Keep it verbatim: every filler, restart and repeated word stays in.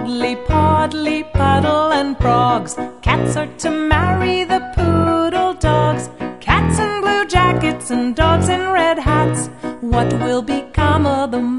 Dudley, Podley, Puddle and Frogs. Cats are to marry the poodle dogs. Cats in blue jackets and dogs in red hats. What will become of the